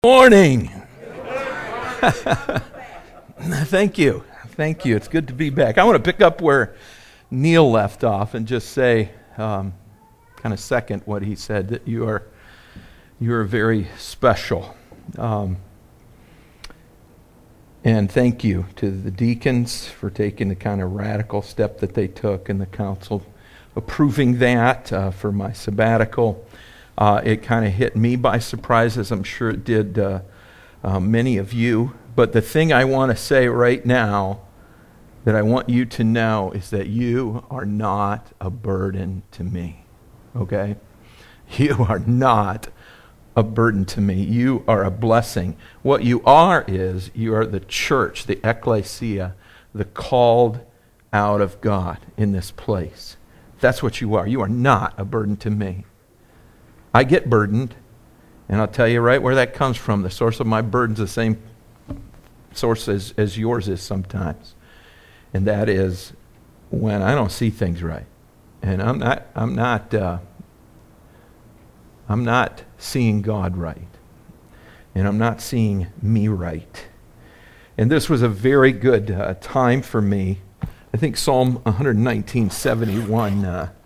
Morning. Thank you. It's good to be back. I want to pick up where Neil left off and just say, kind of second what he said, that you are very special. And thank you to the deacons for taking the kind of radical step that they took, and the council approving that for my sabbatical. It kind of hit me by surprise, as I'm sure it did many of you. But the thing I want to say right now that I want you to know is that you are not a burden to me, okay? You are not a burden to me. You are a blessing. What you are is, you are the church, the ecclesia, the called out of God in this place. That's what you are. You are not a burden to me. I get burdened, and I'll tell you right where that comes from. The source of my burden's the same source as yours is sometimes. And that is when I don't see things right. And I'm not seeing God right. And I'm not seeing me right. And this was a very good time for me. I think Psalm 119:71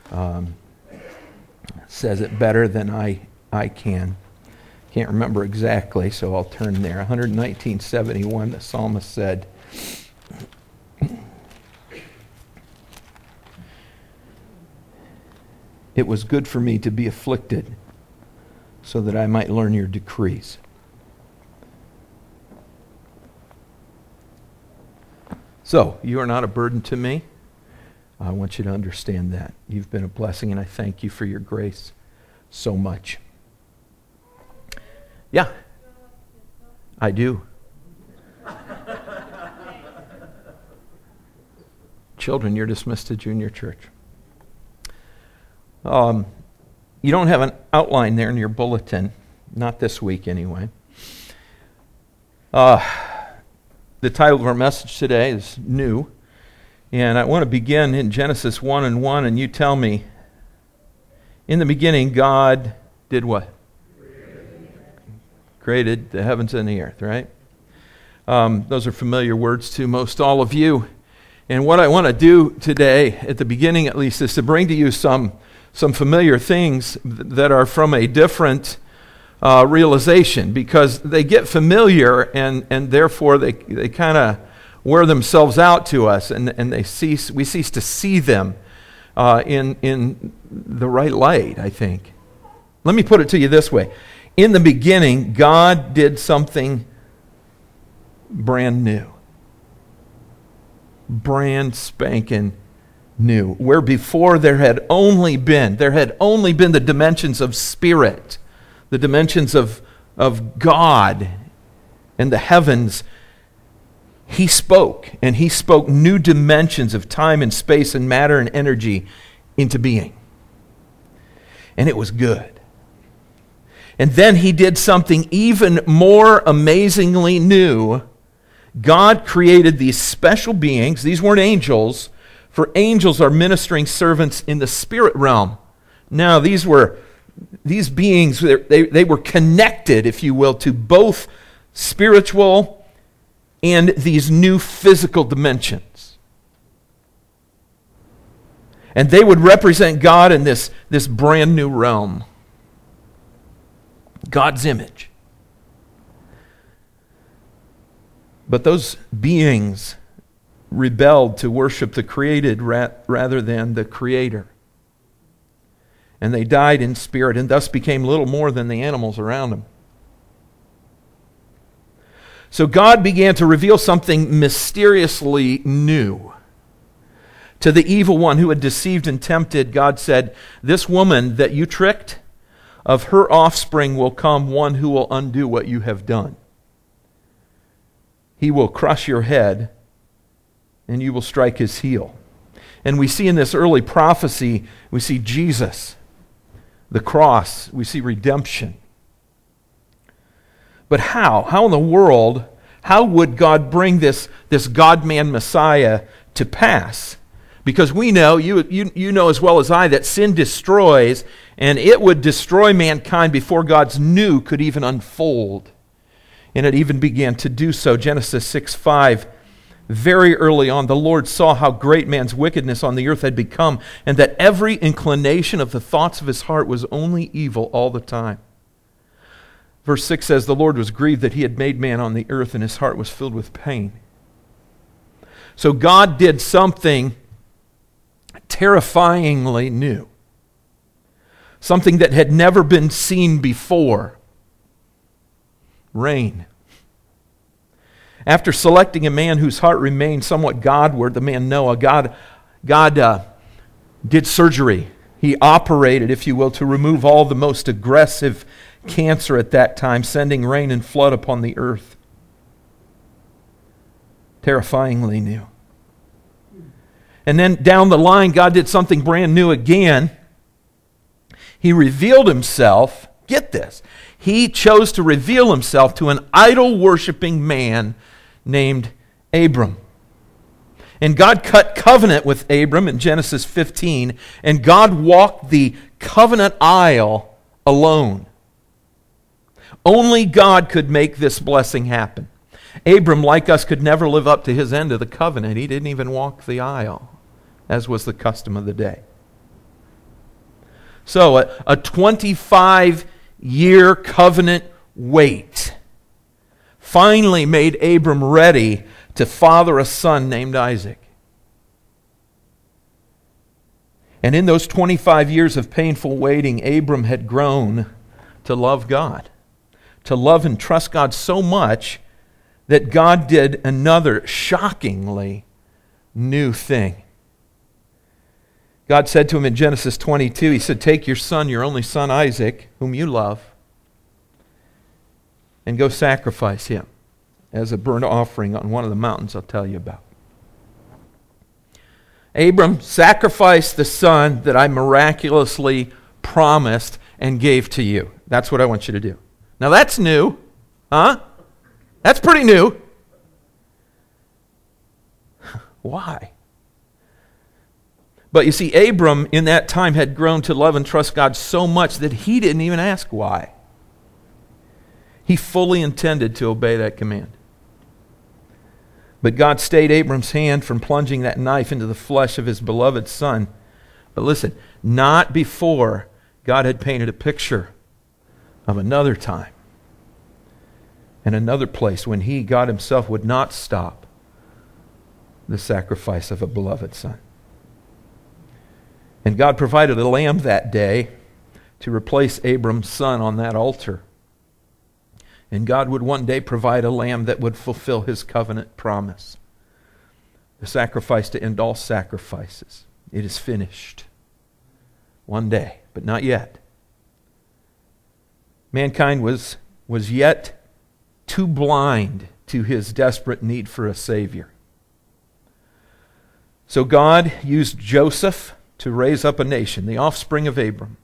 says it better than I can. Can't remember exactly, so I'll turn there. 119:71, the psalmist said, "It was good for me to be afflicted, so that I might learn your decrees." So, you are not a burden to me. I want you to understand that. You've been a blessing, and I thank you for your grace so much. Yeah, I do. Children, you're dismissed to junior church. You don't have an outline there in your bulletin, not this week anyway. The title of our message today is New. And I want to begin in Genesis 1:1, and you tell me, in the beginning, God did what? Created the heavens and the earth, right? Those are familiar words to most all of you. And what I want to do today, at the beginning at least, is to bring to you some familiar things that are from a different realization, because they get familiar and therefore they kind of wear themselves out to us, and we cease to see them in the right light, I think. Let me put it to you this way. In the beginning, God did something brand new. Brand spanking new. Where before there had only been the dimensions of spirit, the dimensions of God and the heavens. He spoke, and he spoke new dimensions of time and space and matter and energy into being. And it was good. And then he did something even more amazingly new. God created these special beings. These weren't angels, for angels are ministering servants in the spirit realm. Now, these beings, they were connected, if you will, to both spiritual and these new physical dimensions. And they would represent God in this brand new realm. God's image. But those beings rebelled to worship the created rather than the Creator. And they died in spirit and thus became little more than the animals around them. So God began to reveal something mysteriously new. To the evil one who had deceived and tempted, God said, "This woman that you tricked, of her offspring will come one who will undo what you have done. He will crush your head, and you will strike his heel." And we see in this early prophecy, we see Jesus, the cross, we see redemption. But how? How in the world, how would God bring this God-man Messiah to pass? Because we know, you know as well as I, that sin destroys, and it would destroy mankind before God's new could even unfold. And it even began to do so. Genesis 6:5, very early on, the Lord saw how great man's wickedness on the earth had become, and that every inclination of the thoughts of his heart was only evil all the time. Verse 6 says, the Lord was grieved that he had made man on the earth, and his heart was filled with pain. So God did something terrifyingly new. Something that had never been seen before. Rain. After selecting a man whose heart remained somewhat Godward, the man Noah, God did surgery. He operated, if you will, to remove all the most aggressive cancer at that time, sending rain and flood upon the earth. Terrifyingly new. And then down the line, God did something brand new again. He revealed himself. Get this. He chose to reveal himself to an idol-worshiping man named Abram. And God cut covenant with Abram in Genesis 15, and God walked the covenant aisle alone. Only God could make this blessing happen. Abram, like us, could never live up to his end of the covenant. He didn't even walk the aisle, as was the custom of the day. So a 25-year covenant wait finally made Abram ready to father a son named Isaac. And in those 25 years of painful waiting, Abram had grown to love God, to love and trust God so much that God did another shockingly new thing. God said to him in Genesis 22, he said, take your son, your only son Isaac, whom you love, and go sacrifice him as a burnt offering on one of the mountains I'll tell you about. Abram sacrificed the son that I miraculously promised and gave to you. That's what I want you to do. Now that's new, huh? That's pretty new. Why? But you see, Abram in that time had grown to love and trust God so much that he didn't even ask why. He fully intended to obey that command. But God stayed Abram's hand from plunging that knife into the flesh of his beloved son. But listen, not before God had painted a picture of another time and another place when he, God himself, would not stop the sacrifice of a beloved son. And God provided a lamb that day to replace Abram's son on that altar. And God would one day provide a lamb that would fulfill his covenant promise. The sacrifice to end all sacrifices. It is finished. One day, but not yet. Mankind was yet too blind to his desperate need for a Savior. So God used Joseph to raise up a nation, the offspring of Abram.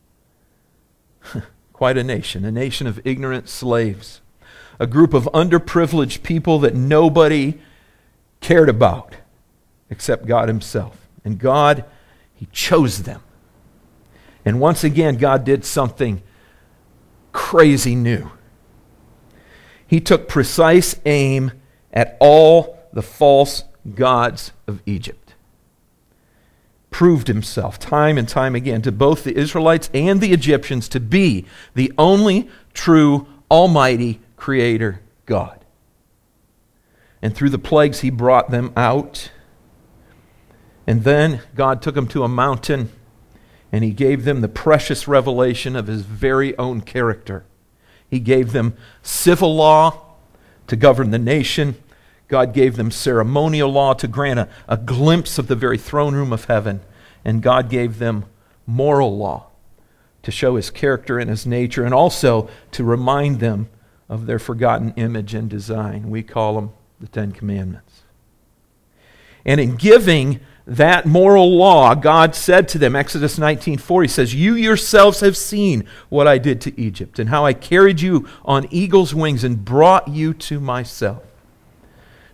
Quite a nation of ignorant slaves, a group of underprivileged people that nobody cared about except God himself. And God, he chose them. And once again, God did something crazy new. He took precise aim at all the false gods of Egypt. Proved himself time and time again to both the Israelites and the Egyptians to be the only true, almighty Creator God. And through the plagues, he brought them out. And then God took them to a mountain and he gave them the precious revelation of his very own character. He gave them civil law to govern the nation. God gave them ceremonial law to grant a glimpse of the very throne room of heaven. And God gave them moral law to show his character and his nature, and also to remind them of their forgotten image and design. We call them the Ten Commandments. And in giving that moral law, God said to them, Exodus 19:4, he says, you yourselves have seen what I did to Egypt, and how I carried you on eagle's wings and brought you to myself.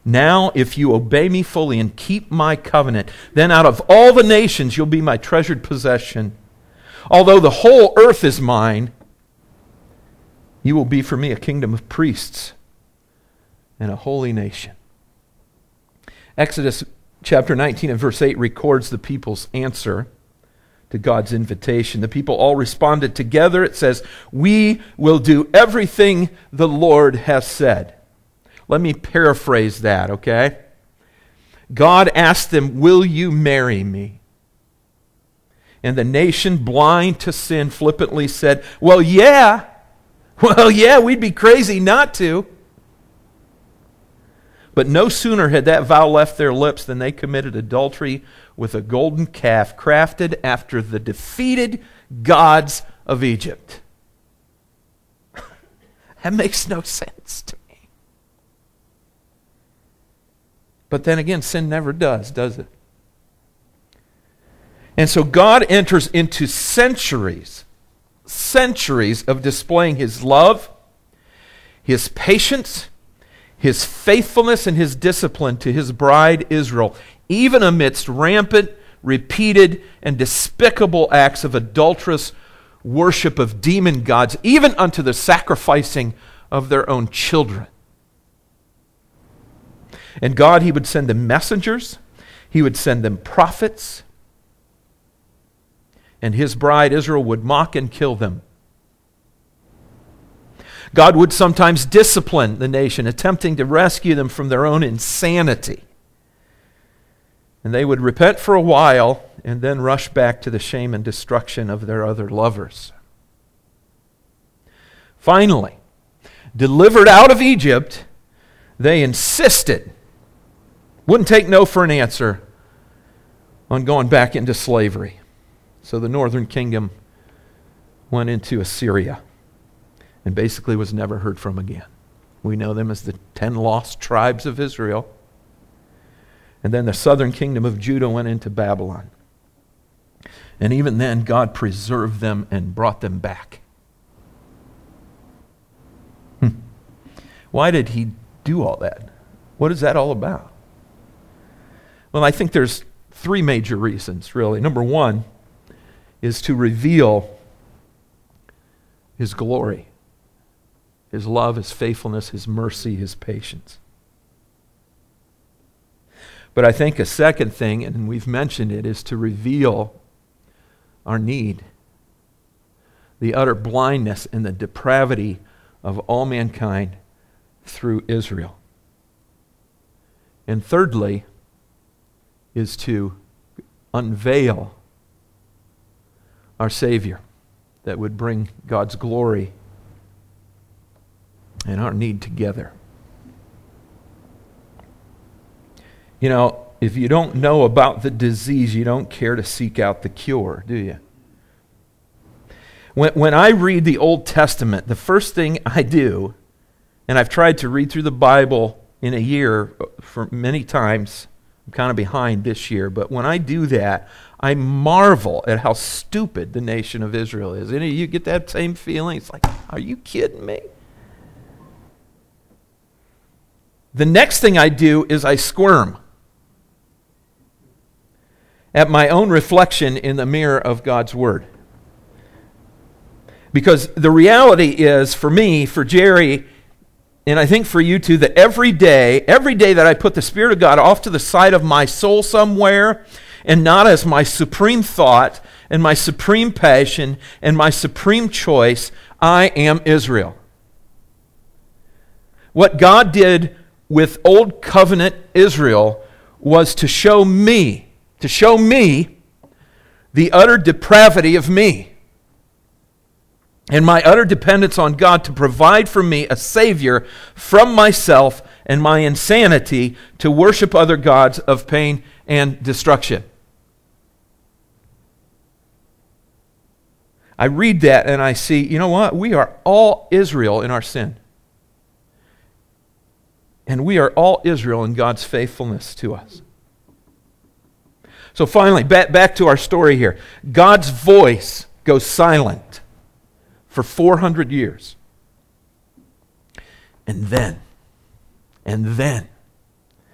Now, if you obey me fully and keep my covenant, then out of all the nations you'll be my treasured possession. Although the whole earth is mine, you will be for me a kingdom of priests and a holy nation. Exodus chapter 19 and verse 8 records the people's answer to God's invitation. The people all responded together. It says, "We will do everything the Lord has said." Let me paraphrase that, okay? God asked them, "Will you marry me?" And the nation, blind to sin, flippantly said, "Well, yeah. Well, yeah, we'd be crazy not to." But no sooner had that vow left their lips than they committed adultery with a golden calf crafted after the defeated gods of Egypt. That makes no sense to me. But then again, sin never does it? And so God enters into centuries of displaying His love, His patience, His faithfulness, and His discipline to His bride Israel, even amidst rampant, repeated, and despicable acts of adulterous worship of demon gods, even unto the sacrificing of their own children. And God, He would send them messengers, He would send them prophets, and His bride Israel would mock and kill them. God would sometimes discipline the nation, attempting to rescue them from their own insanity. And they would repent for a while and then rush back to the shame and destruction of their other lovers. Finally, delivered out of Egypt, they insisted, wouldn't take no for an answer, on going back into slavery. So the northern kingdom went into Assyria and basically was never heard from again. We know them as the 10 lost tribes of Israel. And then the southern kingdom of Judah went into Babylon. And even then, God preserved them and brought them back. Why did He do all that? What is that all about? Well, I think there's 3 major reasons, really. Number 1 is to reveal His glory, His love, His faithfulness, His mercy, His patience. But I think a second thing, and we've mentioned it, is to reveal our need, the utter blindness and the depravity of all mankind through Israel. And thirdly, is to unveil our Savior that would bring God's glory and our need together. You know, if you don't know about the disease, you don't care to seek out the cure, do you? When I read the Old Testament, the first thing I do, and I've tried to read through the Bible in a year for many times, I'm kind of behind this year, but when I do that, I marvel at how stupid the nation of Israel is. Any of you get that same feeling? It's like, are you kidding me? The next thing I do is I squirm at my own reflection in the mirror of God's Word. Because the reality is, for me, for Jerry, and I think for you too, that every day that I put the Spirit of God off to the side of my soul somewhere, and not as my supreme thought, and my supreme passion, and my supreme choice, I am Israel. What God did with Old Covenant Israel was to show me the utter depravity of me and my utter dependence on God to provide for me a Savior from myself and my insanity to worship other gods of pain and destruction. I read that and I see, you know what? We are all Israel in our sin. And we are all Israel in God's faithfulness to us. So finally, back to our story here. God's voice goes silent for 400 years. And then,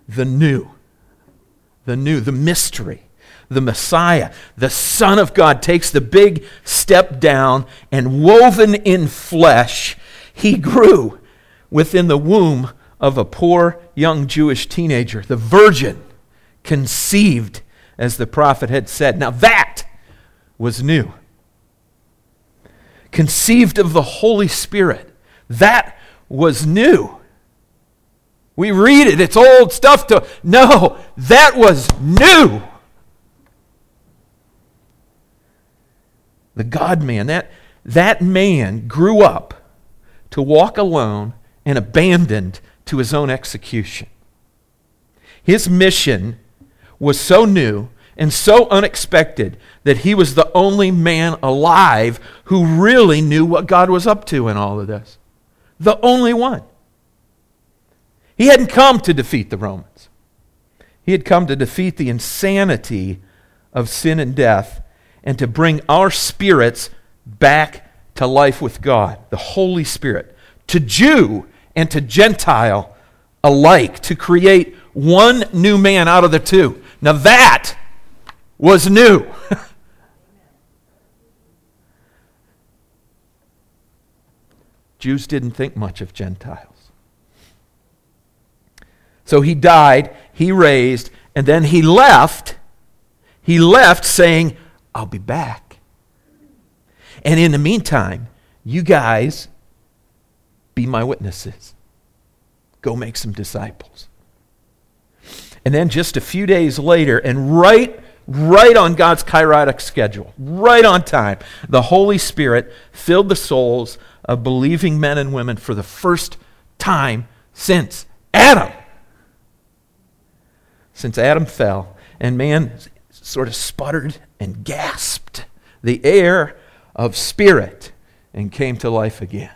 the new, the mystery, the Messiah, the Son of God, takes the big step down, and woven in flesh, he grew within the womb of a poor young Jewish teenager, the virgin, conceived as the prophet had said. Now that was new. Conceived of the Holy Spirit. That was new. We read it, it's old stuff to... No, that was new. The God-man, that man grew up to walk alone and abandoned to his own execution. His mission was so new and so unexpected that he was the only man alive who really knew what God was up to in all of this. The only one. He hadn't come to defeat the Romans. He had come to defeat the insanity of sin and death and to bring our spirits back to life with God, the Holy Spirit, to Jew and to Gentile alike, to create one new man out of the two. Now that was new. Jews didn't think much of Gentiles. So he died, he raised, and then he left. He left saying, I'll be back. And in the meantime, you guys be my witnesses. Go make some disciples. And then just a few days later, and right on God's kairotic schedule, right on time, the Holy Spirit filled the souls of believing men and women for the first time since Adam. Since Adam fell, and man sort of sputtered and gasped the air of spirit and came to life again.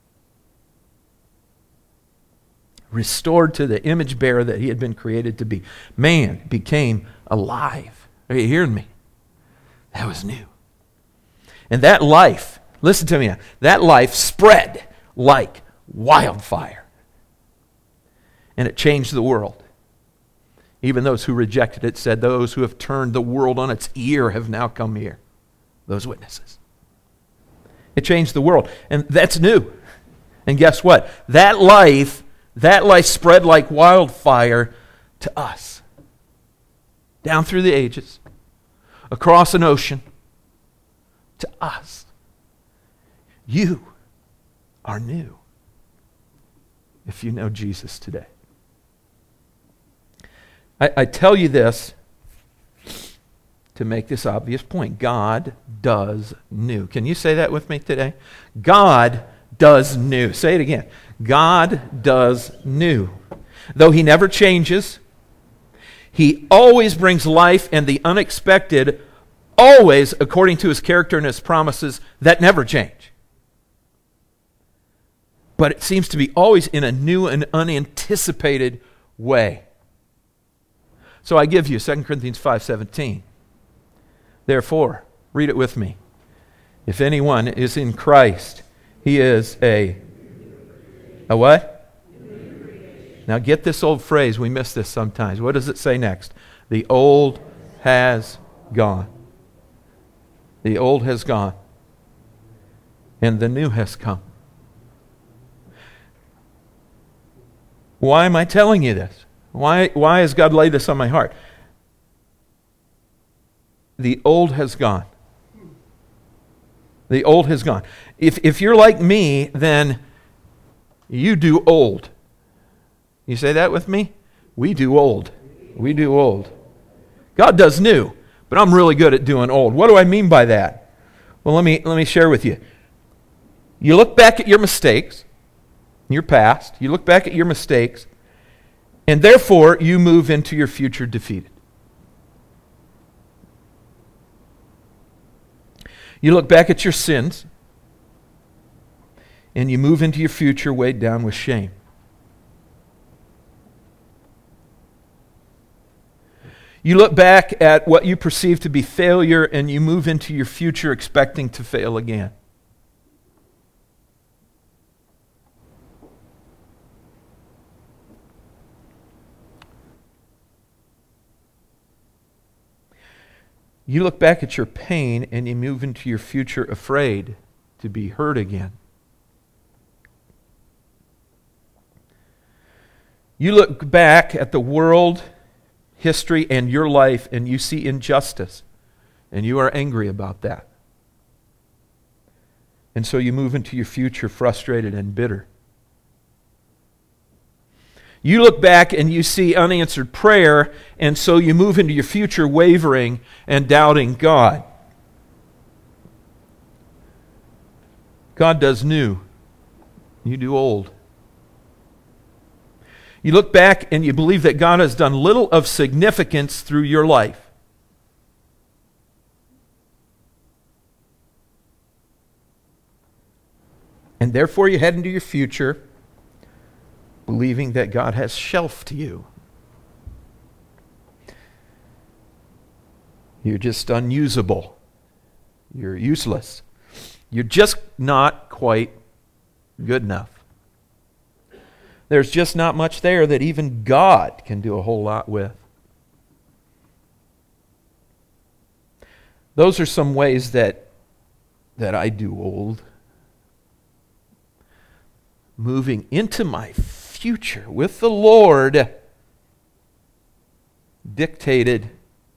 Restored to the image bearer that he had been created to be. Man became alive. Are you hearing me? That was new. And that life, listen to me now, that life spread like wildfire. And it changed the world. Even those who rejected it said, those who have turned the world on its ear have now come here. Those witnesses. It changed the world. And that's new. And guess what? That life spread like wildfire to us. Down through the ages. Across an ocean. To us. You are new. If you know Jesus today. I tell you this to make this obvious point. God does new. Can you say that with me today? God does new. Say it again. God does new. Though he never changes, he always brings life and the unexpected, always according to his character and his promises that never change. But it seems to be always in a new and unanticipated way. So I give you 2 Corinthians 5:17. Therefore, read it with me. If anyone is in Christ, he is a what? Now get this old phrase. We miss this sometimes. What does it say next? The old has gone. The old has gone. And the new has come. Why am I telling you this? Why has God laid this on my heart? The old has gone. The old has gone. If you're like me, then you do old. You say that with me? We do old. We do old. God does new, but I'm really good at doing old. What do I mean by that? Well, let me share with you. You look back at your mistakes, your past, you look back at your mistakes, and therefore, you move into your future defeated. You look back at your sins, and you move into your future weighed down with shame. You look back at what you perceive to be failure, and you move into your future expecting to fail again. You look back at your pain and you move into your future afraid to be hurt again. You look back at the world, history, and your life, and you see injustice, and you are angry about that. And so you move into your future frustrated and bitter. You look back and you see unanswered prayer, and so you move into your future wavering and doubting God. God does new. You do old. You look back and you believe that God has done little of significance through your life. And therefore you head into your future believing that God has shelved you. You're just unusable. You're useless. You're just not quite good enough. There's just not much there that even God can do a whole lot with. Those are some ways that I do old. Moving into my future with the Lord, dictated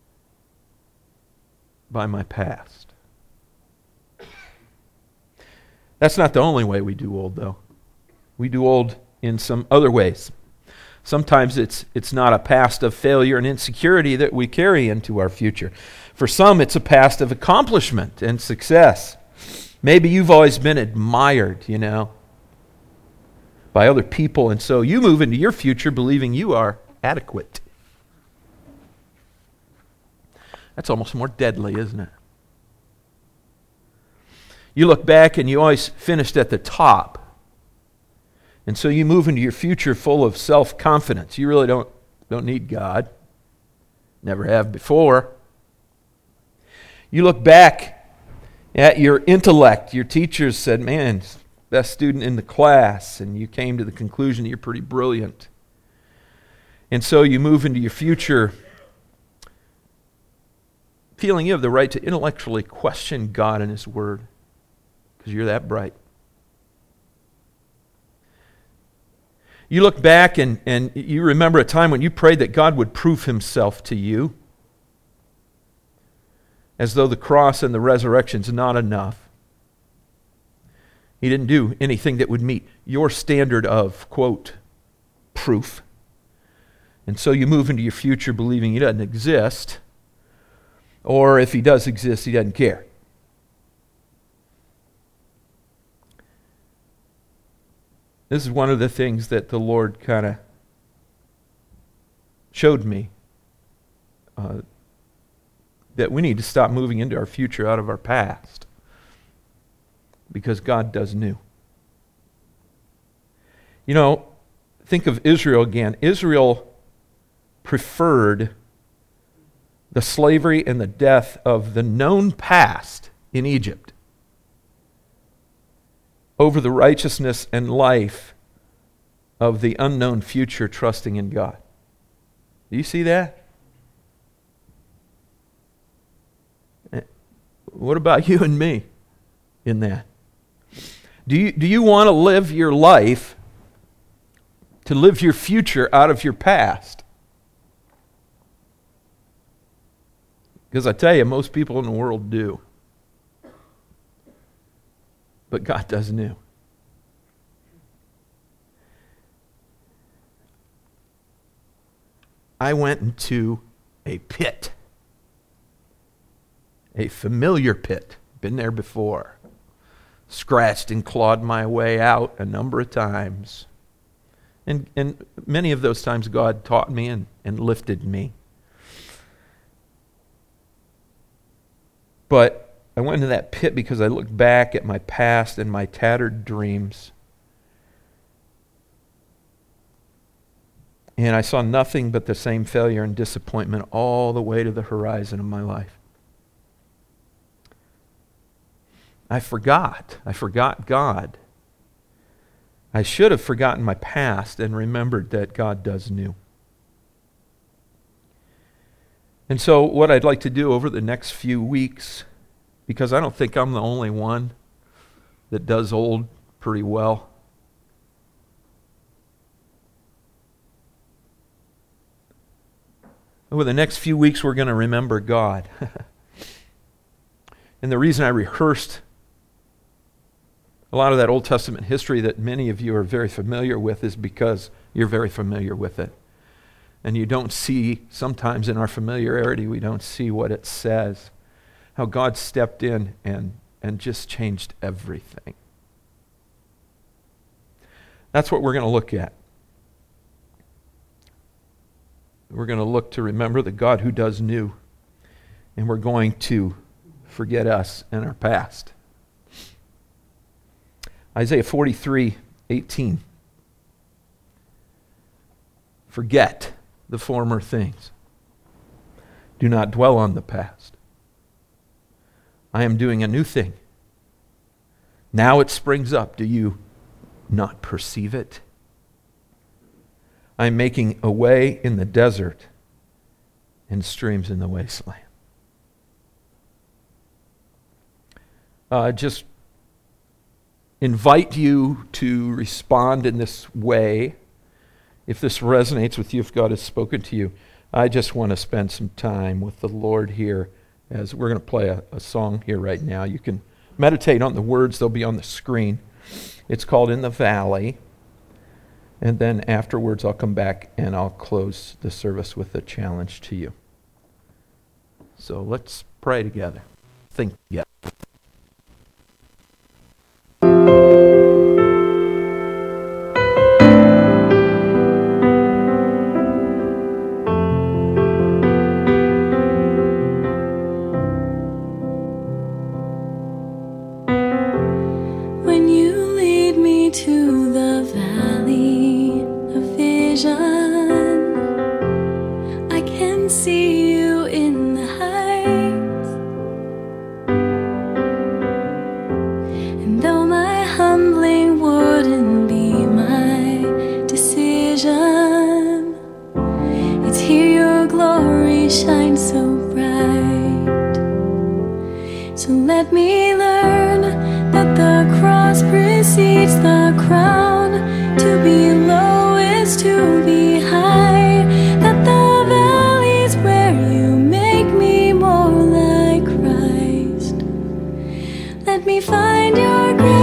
by my past. That's not the only way we do old, though. We do old in some other ways. Sometimes it's not a past of failure and insecurity that we carry into our future. For some, it's a past of accomplishment and success. Maybe you've always been admired, by other people, and so you move into your future believing you are adequate. That's almost more deadly, isn't it? You look back and you always finished at the top. And so you move into your future full of self-confidence. You really don't need God. Never have before. You look back at your intellect. Your teachers said, man, best student in the class. And you came to the conclusion that you're pretty brilliant. And so you move into your future feeling you have the right to intellectually question God and His Word because you're that bright. You look back and you remember a time when you prayed that God would prove Himself to you, as though the cross and the resurrection's not enough. He didn't do anything that would meet your standard of, quote, proof. And so you move into your future believing He doesn't exist, or if He does exist, He doesn't care. This is one of the things that the Lord kind of showed me, that we need to stop moving into our future out of our past, because God does new. Think of Israel again. Israel preferred the slavery and the death of the known past in Egypt over the righteousness and life of the unknown future, trusting in God. Do you see that? What about you and me in that? Do you want to live your life, to live your future out of your past? Because I tell you, most people in the world do. But God does new. I went into a pit. A familiar pit. Been there before. Scratched and clawed my way out a number of times. And many of those times God taught me and lifted me. But I went into that pit because I looked back at my past and my tattered dreams. And I saw nothing but the same failure and disappointment all the way to the horizon of my life. I forgot God. I should have forgotten my past and remembered that God does new. And so what I'd like to do over the next few weeks, because I don't think I'm the only one that does old pretty well. Over the next few weeks, we're going to remember God. And the reason I rehearsed a lot of that Old Testament history that many of you are very familiar with is because you're very familiar with it. And you don't see, sometimes in our familiarity, we don't see what it says. How God stepped in and just changed everything. That's what we're going to look at. We're going to look to remember the God who does new. And we're going to forget us and our past. Isaiah 43:18. Forget the former things. Do not dwell on the past. I am doing a new thing. Now it springs up. Do you not perceive it? I am making a way in the desert and streams in the wasteland. Just invite you to respond in this way. If this resonates with you, if God has spoken to you, I just want to spend some time with the Lord here as we're going to play a song here right now. You can meditate on the words. They'll be on the screen. It's called In the Valley. And then afterwards, I'll come back and I'll close the service with a challenge to you. So let's pray together. Think together. When you lead me to the valley of vision, I can see you in the heights. And though my humbling wouldn't be my decision, it's here your glory shines so bright. So let me learn that the cross precedes the crown. To be low is to be high. That the valley's where you make me more like Christ. Let me find your grace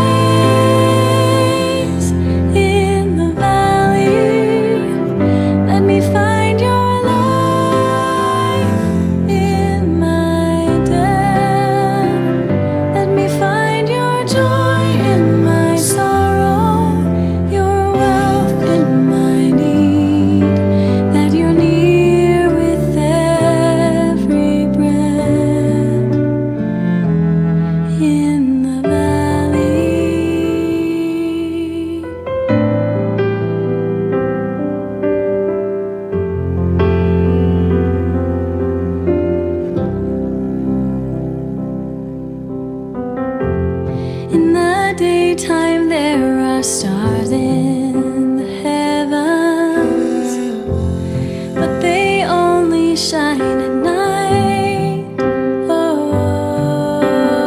in the valley. Let me find your life in my death. Let me find your joy in my sorrow, your wealth in my need, that you're near with every breath in the valley. In the daytime there are stars in the heavens, but they only shine at night. Oh,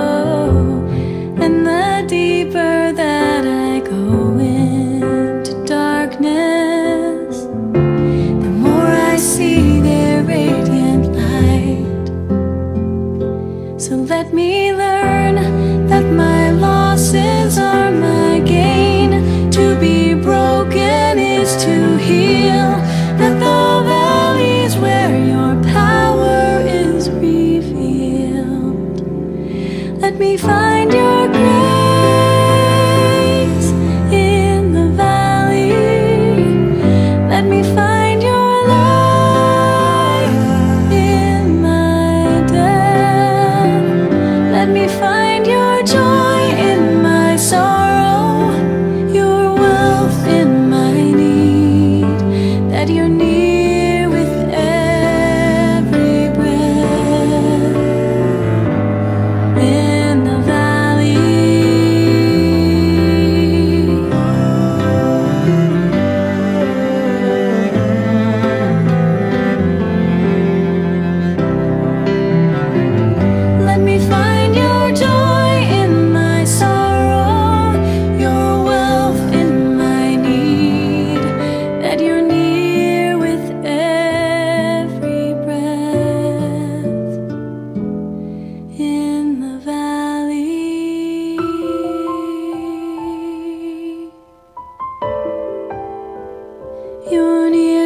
and the deeper that I go into darkness, the more I see their radiant light. So let me learn that my losses are my gain. To be broken is to heal. That the valley's where your power is revealed. Let me find your grace in the valley. Let me find your life in my death. Let me find your joy in my sorrow, your wealth in my need, that you're near with every breath in the valley.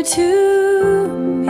to me.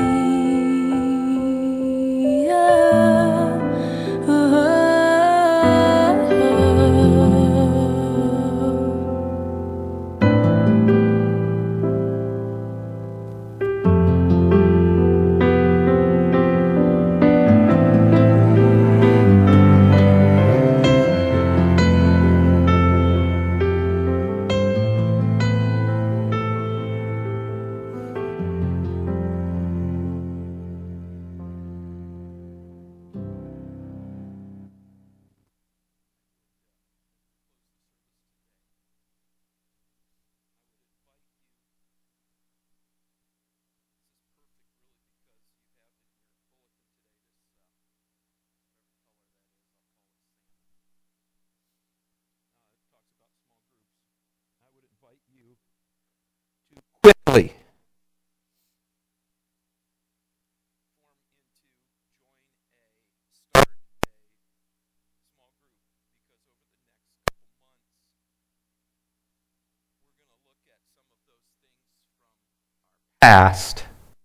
Quickly past.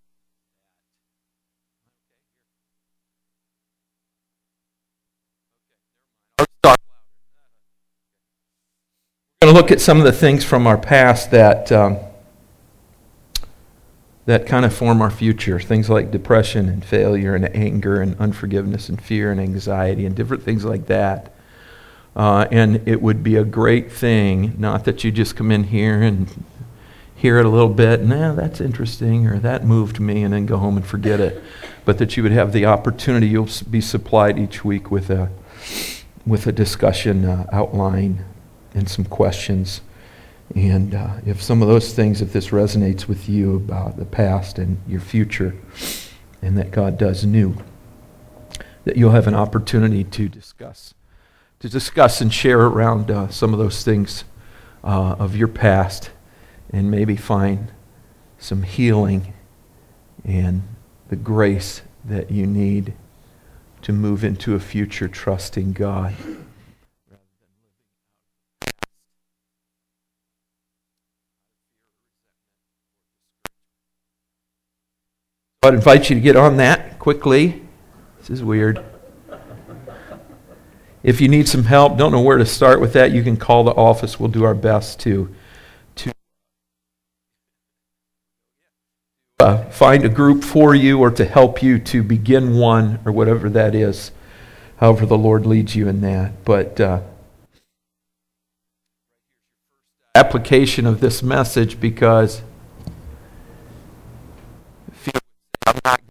We're going to look at some of the things from our past that that kind of form our future. Things like depression and failure and anger and unforgiveness and fear and anxiety and different things like that. And it would be a great thing, not that you just come in here and hear it a little bit, that's interesting, or that moved me, and then go home and forget it. But that you would have the opportunity, you'll be supplied each week with a discussion outline and some questions. And if some of those things, if this resonates with you about the past and your future, and that God does new, that you'll have an opportunity to discuss and share around some of those things of your past, and maybe find some healing and the grace that you need to move into a future trusting God. I'd invite you to get on that quickly. This is weird. If you need some help, don't know where to start with that, you can call the office. We'll do our best to find a group for you, or to help you to begin one, or whatever that is, however the Lord leads you in that. But application of this message, because I'm not.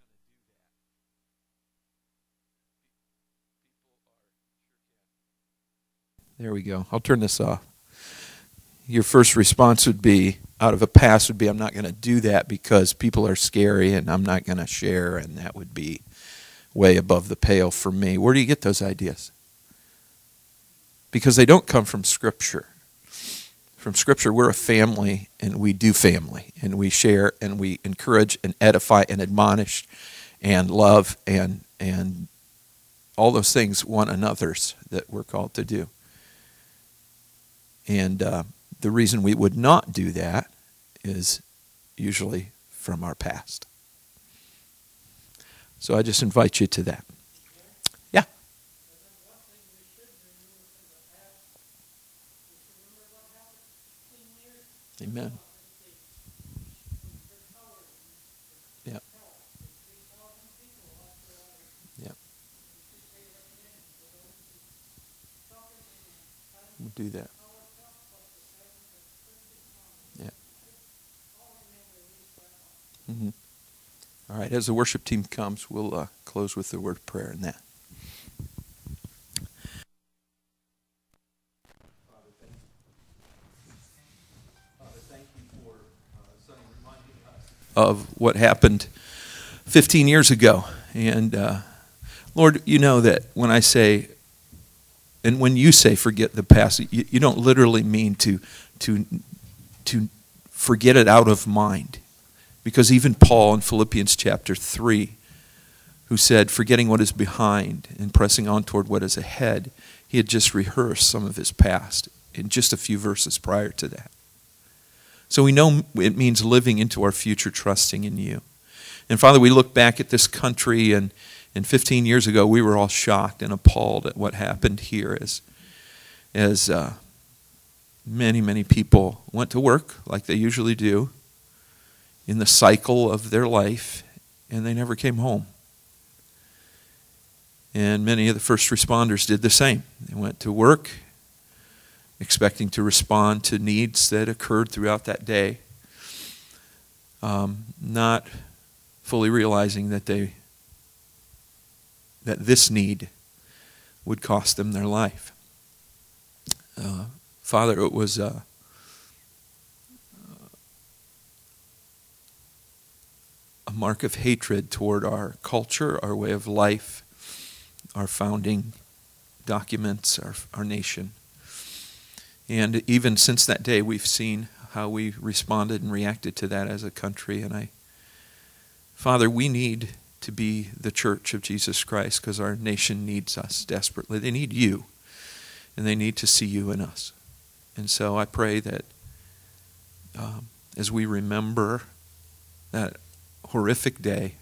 There we go. I'll turn this off. Your first response would be, out of a past, would be, I'm not going to do that because people are scary and I'm not going to share, and that would be way above the pale for me. Where do you get those ideas? Because they don't come from Scripture. From Scripture, we're a family, and we do family, and we share, and we encourage and edify and admonish and love and all those things one another's that we're called to do. And the reason we would not do that is usually from our past. So I just invite you to that. Yeah. Amen. Yeah. Yeah. We'll do that. Yeah. Mm-hmm. All right, as the worship team comes, we'll close with the word of prayer and that. Father, thank you for reminding us of what happened 15 years ago. And Lord, you know that when I say, and when you say forget the past, you don't literally mean to forget it out of mind. Because even Paul in Philippians chapter 3, who said, forgetting what is behind and pressing on toward what is ahead, he had just rehearsed some of his past in just a few verses prior to that. So we know it means living into our future, trusting in you. And Father, we look back at this country, and 15 years ago, we were all shocked and appalled at what happened here as many, many people went to work like they usually do in the cycle of their life, and they never came home. And many of the first responders did the same. They went to work expecting to respond to needs that occurred throughout that day, not fully realizing that this need would cost them their life. Father, it was a mark of hatred toward our culture, our way of life, our founding documents, our nation. And even since that day, we've seen how we responded and reacted to that as a country. And Father, we need to be the church of Jesus Christ because our nation needs us desperately. They need you, and they need to see you in us. And so I pray that as we remember that horrific day,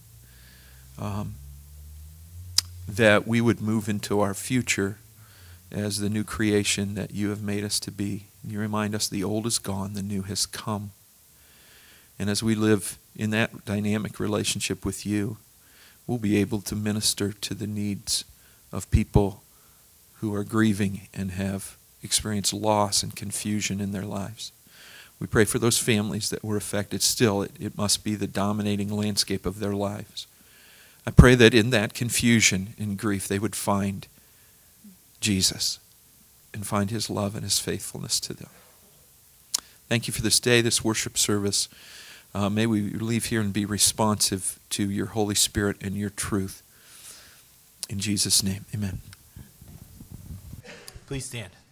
that we would move into our future as the new creation that you have made us to be. You remind us the old is gone, the new has come. And as we live in that dynamic relationship with you, we'll be able to minister to the needs of people who are grieving and have experienced loss and confusion in their lives. We pray for those families that were affected. Still, it must be the dominating landscape of their lives. I pray that in that confusion and grief, they would find Jesus and find his love and his faithfulness to them. Thank you for this day, this worship service. May we leave here and be responsive to your Holy Spirit and your truth. In Jesus' name, amen. Please stand.